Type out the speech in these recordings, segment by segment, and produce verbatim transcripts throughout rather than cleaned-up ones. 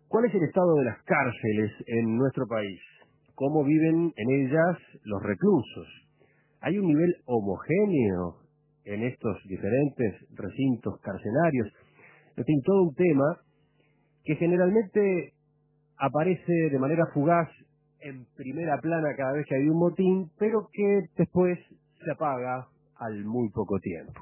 ¿Cuál es el estado de las cárceles en nuestro país? ¿Cómo viven en ellas los reclusos? ¿Hay un nivel homogéneo en estos diferentes recintos carcelarios? En fin, todo un tema que generalmente aparece de manera fugaz en primera plana cada vez que hay un motín, pero que después se apaga al muy poco tiempo.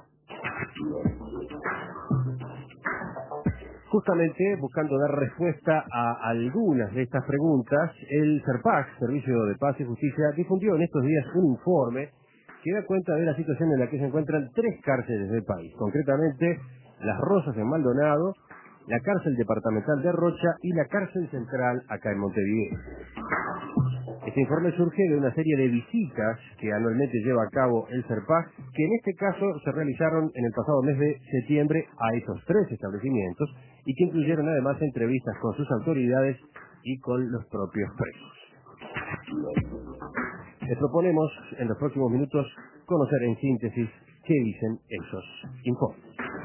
Justamente buscando dar respuesta a algunas de estas preguntas, el SERPAC, Servicio de Paz y Justicia, difundió en estos días un informe que da cuenta de la situación en la que se encuentran tres cárceles del país, concretamente Las Rosas en Maldonado, la cárcel departamental de Rocha y la cárcel central acá en Montevideo. Este informe surge de una serie de visitas que anualmente lleva a cabo el SERPAC, que en este caso se realizaron en el pasado mes de septiembre a esos tres establecimientos y que incluyeron además entrevistas con sus autoridades y con los propios presos. Les proponemos en los próximos minutos conocer en síntesis qué dicen esos informes.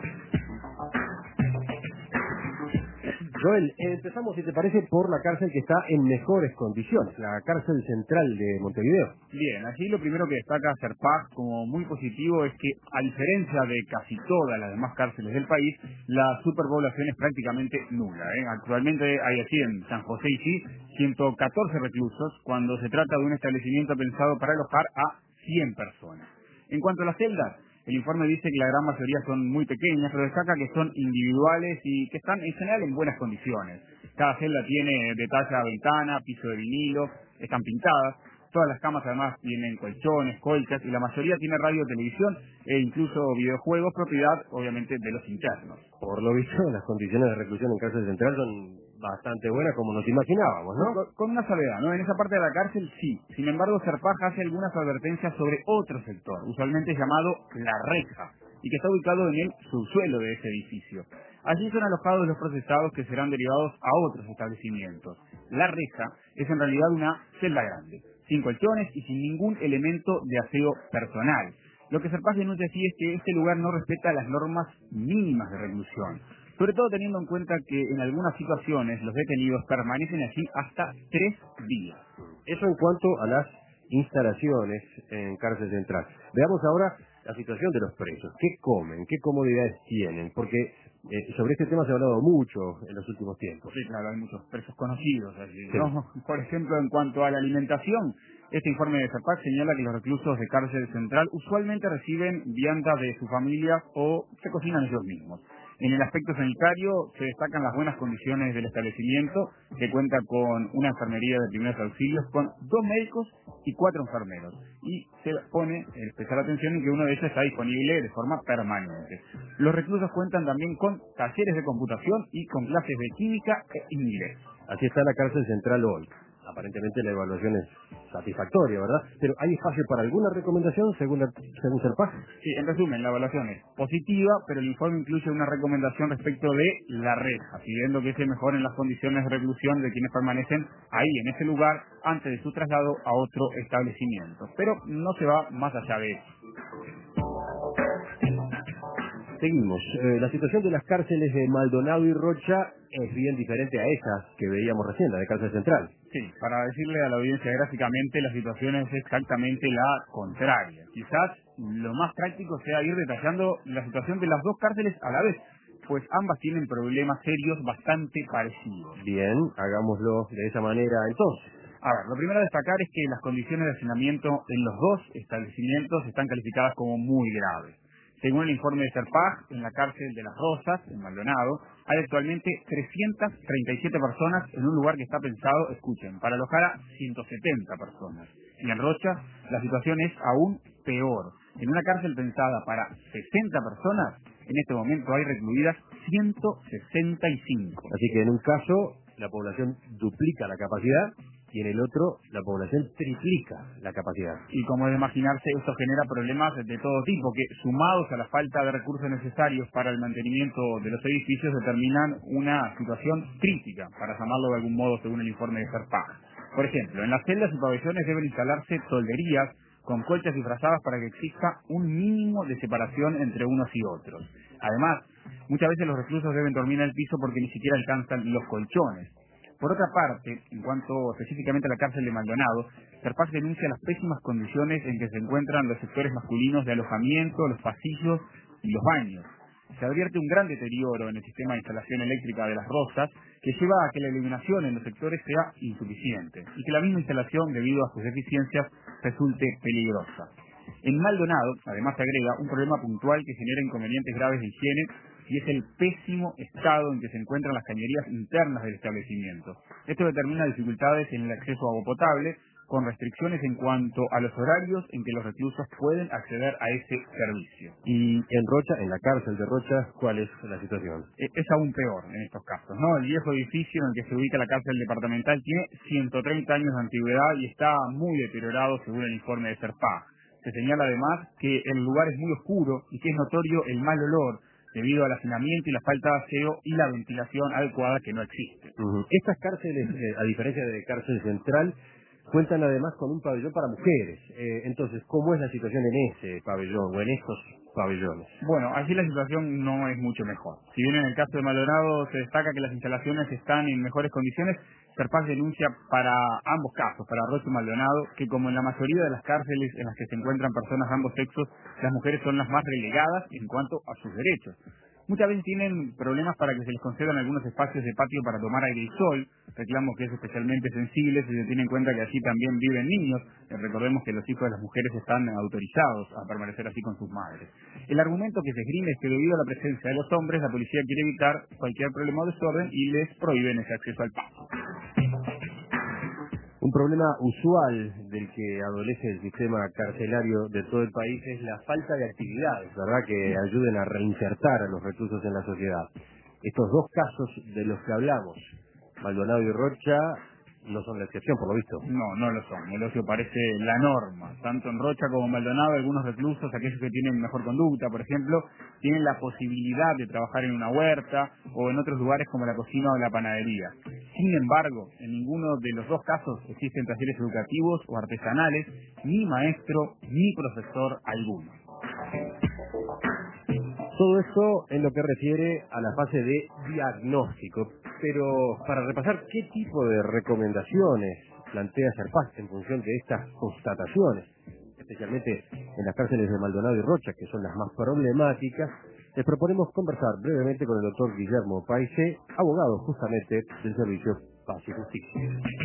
Joel, empezamos, si te parece, por la cárcel que está en mejores condiciones, la cárcel central de Montevideo. Bien, allí lo primero que destaca SERPAC como muy positivo es que, a diferencia de casi todas las demás cárceles del país, la superpoblación es prácticamente nula, ¿eh? Actualmente hay aquí en San José y sí ciento catorce reclusos, cuando se trata de un establecimiento pensado para alojar a cien personas. En cuanto a las celdas, el informe dice que la gran mayoría son muy pequeñas, pero destaca que son individuales y que están en general en buenas condiciones. Cada celda tiene de talla ventana, piso de vinilo, están pintadas. Todas las camas además tienen colchones, colchas y la mayoría tiene radio, televisión e incluso videojuegos, propiedad obviamente de los internos. Por lo visto, las condiciones de reclusión en cárcel central son bastante buenas como nos imaginábamos, ¿no? Con, con una salvedad, ¿no? En esa parte de la cárcel sí. Sin embargo, SERPAC hace algunas advertencias sobre otro sector, usualmente llamado La Reja, y que está ubicado en el subsuelo de ese edificio. Allí son alojados los procesados que serán derivados a otros establecimientos. La Reja es en realidad una celda grande, sin colchones y sin ningún elemento de aseo personal. Lo que SERPAC denuncia aquí es que este lugar no respeta las normas mínimas de reclusión, sobre todo teniendo en cuenta que en algunas situaciones los detenidos permanecen allí hasta tres días. Eso en cuanto a las instalaciones en cárcel central. Veamos ahora la situación de los presos. ¿Qué comen? ¿Qué comodidades tienen? Porque eh, sobre este tema se ha hablado mucho en los últimos tiempos. Sí, claro, hay muchos presos conocidos allí, Sí. ¿no? Por ejemplo, en cuanto a la alimentación, este informe de SERPAC señala que los reclusos de cárcel central usualmente reciben viandas de su familia o se cocinan ellos mismos. En el aspecto sanitario se destacan las buenas condiciones del establecimiento, que cuenta con una enfermería de primeros auxilios, con dos médicos y cuatro enfermeros. Y se pone especial atención en que uno de ellos está disponible de forma permanente. Los reclusos cuentan también con talleres de computación y con clases de química e inglés. Así está la cárcel central hoy. Aparentemente la evaluación es satisfactoria, ¿verdad? Pero ¿hay espacio para alguna recomendación según, la, según SERPAC? Sí, en resumen, la evaluación es positiva, pero el informe incluye una recomendación respecto de La Reja, pidiendo que se mejoren las condiciones de reclusión de quienes permanecen ahí, en ese lugar, antes de su traslado a otro establecimiento. Pero no se va más allá de eso. Seguimos. Eh, la situación de las cárceles de Maldonado y Rocha es bien diferente a esas que veíamos recién, la de cárcel central. Sí, para decirle a la audiencia gráficamente, la situación es exactamente la contraria. Quizás lo más práctico sea ir detallando la situación de las dos cárceles a la vez, pues ambas tienen problemas serios bastante parecidos. Bien, hagámoslo de esa manera entonces. A ver, lo primero a destacar es que las condiciones de hacinamiento en los dos establecimientos están calificadas como muy graves. Según el informe de SERPAC, en la cárcel de Las Rosas, en Maldonado, hay actualmente trescientas treinta y siete personas en un lugar que está pensado, escuchen, para alojar a ciento setenta personas. Y en Rocha, la situación es aún peor. En una cárcel pensada para sesenta personas, en este momento hay recluidas ciento sesenta y cinco. Así que en un caso, la población duplica la capacidad y en el otro, la población triplica la capacidad. Y como es de imaginarse, esto genera problemas de todo tipo, que sumados a la falta de recursos necesarios para el mantenimiento de los edificios, determinan una situación crítica, para llamarlo de algún modo según el informe de SERPAC. Por ejemplo, en las celdas y pabellones deben instalarse tolderías con colchas disfrazadas para que exista un mínimo de separación entre unos y otros. Además, muchas veces los reclusos deben dormir en el piso porque ni siquiera alcanzan los colchones. Por otra parte, en cuanto específicamente a la cárcel de Maldonado, Serpac denuncia las pésimas condiciones en que se encuentran los sectores masculinos de alojamiento, los pasillos y los baños. Se advierte un gran deterioro en el sistema de instalación eléctrica de Las Rosas, que lleva a que la iluminación en los sectores sea insuficiente y que la misma instalación, debido a sus deficiencias, resulte peligrosa. En Maldonado, además se agrega un problema puntual que genera inconvenientes graves de higiene y es el pésimo estado en que se encuentran las cañerías internas del establecimiento. Esto determina dificultades en el acceso a agua potable, con restricciones en cuanto a los horarios en que los reclusos pueden acceder a ese servicio. Y en Rocha, en la cárcel de Rocha, ¿cuál es la situación? Es aún peor en estos casos, ¿no? El viejo edificio en el que se ubica la cárcel departamental tiene ciento treinta años de antigüedad y está muy deteriorado según el informe de Serpac. Se señala además que el lugar es muy oscuro y que es notorio el mal olor debido al hacinamiento y la falta de aseo y la ventilación adecuada que no existe. Uh-huh. Estas cárceles, eh, a diferencia de cárcel central, cuentan además con un pabellón para mujeres. Eh, entonces, ¿cómo es la situación en ese pabellón o en estos pabellones? Bueno, allí la situación no es mucho mejor. Si bien en el caso de Maldonado se destaca que las instalaciones están en mejores condiciones, Serpac denuncia para ambos casos, para Rocha y Maldonado, que como en la mayoría de las cárceles en las que se encuentran personas de ambos sexos, las mujeres son las más relegadas en cuanto a sus derechos. Muchas veces tienen problemas para que se les concedan algunos espacios de patio para tomar aire y sol, reclamos que es especialmente sensible si se tiene en cuenta que allí también viven niños. Eh, recordemos que los hijos de las mujeres están autorizados a permanecer así con sus madres. El argumento que se esgrime es que debido a la presencia de los hombres, la policía quiere evitar cualquier problema o desorden y les prohíben ese acceso al patio. Un problema usual del que adolece el sistema carcelario de todo el país es la falta de actividades, ¿verdad?, que ayuden a reinsertar a los reclusos en la sociedad. Estos dos casos de los que hablamos, Maldonado y Rocha, no son la excepción, por lo visto. No, no lo son. El ocio parece la norma. Tanto en Rocha como en Maldonado, algunos reclusos, aquellos que tienen mejor conducta, por ejemplo, tienen la posibilidad de trabajar en una huerta o en otros lugares como la cocina o la panadería. Sin embargo, en ninguno de los dos casos existen talleres educativos o artesanales, ni maestro, ni profesor alguno. Todo esto en lo que refiere a la fase de diagnóstico. Pero para repasar, ¿qué tipo de recomendaciones plantea Serpac en función de estas constataciones, especialmente en las cárceles de Maldonado y Rocha, que son las más problemáticas? Les proponemos conversar brevemente con el doctor Guillermo Paise, abogado justamente del Servicio Paz y Justicia.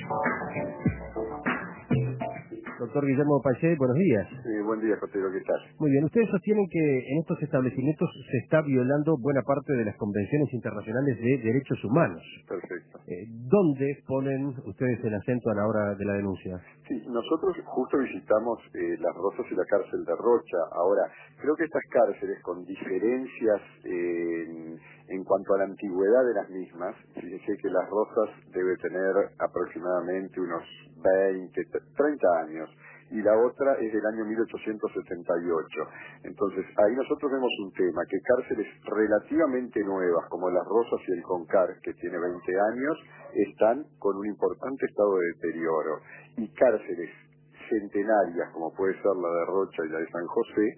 Doctor Guillermo Paise, buenos días. Sí, buen día, Cotero, ¿qué tal? Muy bien, ustedes sostienen que en estos establecimientos se está violando buena parte de las convenciones internacionales de derechos humanos. Perfecto. Eh, ¿Dónde ponen ustedes el acento a la hora de la denuncia? Sí, nosotros justo visitamos eh, Las Rosas y la cárcel de Rocha. Ahora, creo que estas cárceles, con diferencias eh, en, en cuanto a la antigüedad de las mismas, fíjense que Las Rosas debe tener aproximadamente unos veinte, treinta años, y la otra es del año mil ochocientos setenta y ocho. Entonces, ahí nosotros vemos un tema, que cárceles relativamente nuevas, como Las Rosas y el Concar, que tiene veinte años, están con un importante estado de deterioro. Y cárceles centenarias, como puede ser la de Rocha y la de San José,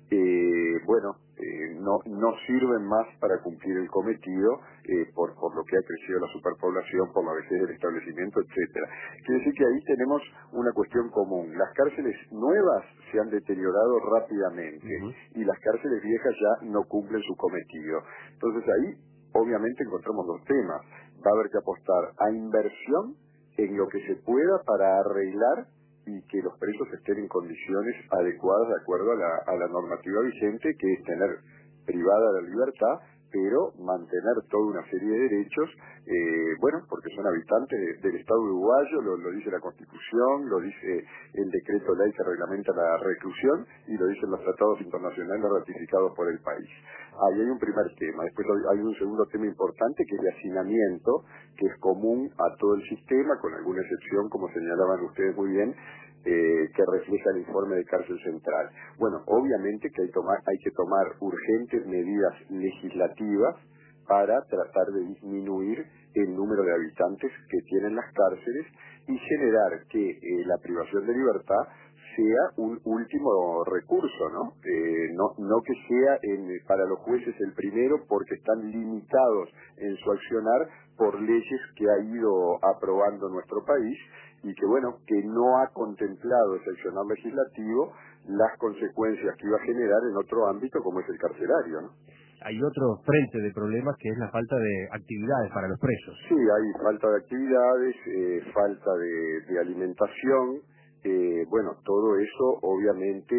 eh, bueno, eh, no, no sirven más para cumplir el cometido eh, por, por lo que ha crecido la superpoblación, por la vejez del establecimiento, etcétera. Quiere decir que ahí tenemos una cuestión común. Las cárceles nuevas se han deteriorado rápidamente, uh-huh, y las cárceles viejas ya no cumplen su cometido. Entonces ahí obviamente encontramos dos temas. Va a haber que apostar a inversión en lo que se pueda para arreglar y que los presos estén en condiciones adecuadas de acuerdo a la, a la normativa vigente, que es tener privada la libertad, pero mantener toda una serie de derechos, eh, bueno, porque son habitantes de, del Estado uruguayo, lo, lo dice la Constitución, lo dice el decreto ley que reglamenta la reclusión y lo dicen los tratados internacionales ratificados por el país. Ahí hay un primer tema. Después hay un segundo tema importante, que es el hacinamiento, que es común a todo el sistema, con alguna excepción, como señalaban ustedes muy bien, Eh, que refleja el informe de Cárcel Central. Bueno, obviamente que hay, tomar, hay que tomar urgentes medidas legislativas para tratar de disminuir el número de habitantes que tienen las cárceles y generar que eh, la privación de libertad sea un último recurso, ¿no? Eh, no, no que sea en, para los jueces el primero, porque están limitados en su accionar por leyes que ha ido aprobando nuestro país y que, bueno, que no ha contemplado ese accionar legislativo las consecuencias que iba a generar en otro ámbito como es el carcelario, ¿no? Hay otro frente de problemas que es la falta de actividades para los presos. Sí, hay falta de actividades, eh, falta de, de alimentación, eh, bueno, todo eso obviamente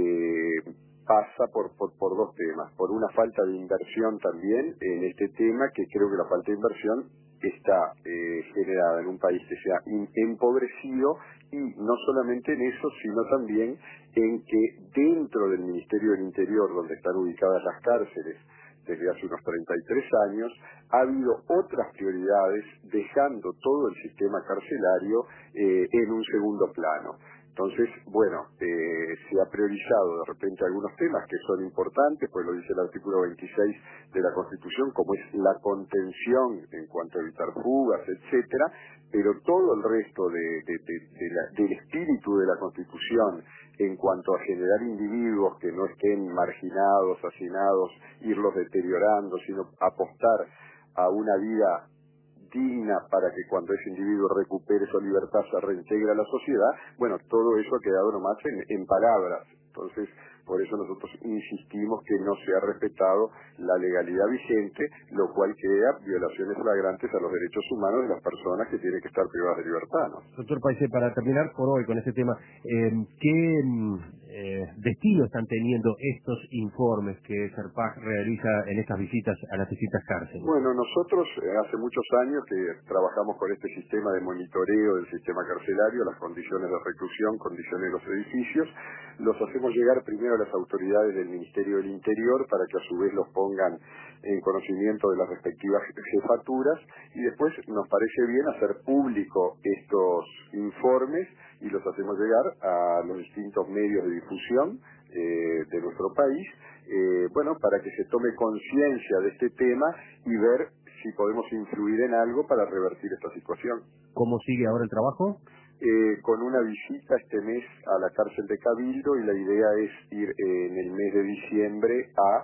eh, pasa por, por, por dos temas. Por una falta de inversión también en este tema, que creo que la falta de inversión está eh, generada en un país que sea in- empobrecido, y no solamente en eso, sino también en que dentro del Ministerio del Interior, donde están ubicadas las cárceles desde hace unos treinta y tres años, ha habido otras prioridades, dejando todo el sistema carcelario eh, en un segundo plano. Entonces, bueno, eh, se ha priorizado de repente algunos temas que son importantes, pues lo dice el artículo veintiséis de la Constitución, como es la contención en cuanto a evitar fugas, etcétera, pero todo el resto de, de, de, de la, del espíritu de la Constitución en cuanto a generar individuos que no estén marginados, hacinados, irlos deteriorando, sino apostar a una vida digna para que cuando ese individuo recupere su libertad se reintegre a la sociedad, bueno, todo eso ha quedado nomás en, en palabras. Entonces, por eso nosotros insistimos que no se ha respetado la legalidad vigente, lo cual crea violaciones flagrantes a los derechos humanos de las personas que tienen que estar privadas de libertad, ¿no? Doctor Paise, para terminar por hoy con este tema, eh, ¿qué mm, eh, destino están teniendo estos informes que Serpac realiza en estas visitas a las distintas cárceles? Bueno, nosotros eh, hace muchos años que trabajamos con este sistema de monitoreo del sistema carcelario, las condiciones de reclusión, condiciones de los edificios, los hacemos llegar primero a las autoridades del Ministerio del Interior para que a su vez los pongan en conocimiento de las respectivas jefaturas, y después nos parece bien hacer público estos informes y los hacemos llegar a los distintos medios de difusión eh, de nuestro país, eh, bueno, para que se tome conciencia de este tema y ver si podemos influir en algo para revertir esta situación. ¿Cómo sigue ahora el trabajo? Eh, con una visita este mes a la cárcel de Cabildo, y la idea es ir eh, en el mes de diciembre a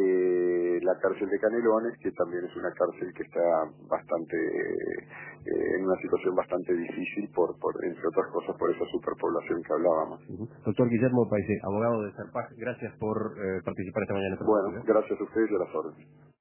eh, la cárcel de Canelones, que también es una cárcel que está bastante eh, en una situación bastante difícil, por, por entre otras cosas por esa superpoblación que hablábamos. Uh-huh. Doctor Guillermo Paise, abogado de Serpac, gracias por eh, participar esta mañana. Bueno, gracias a ustedes y a las órdenes.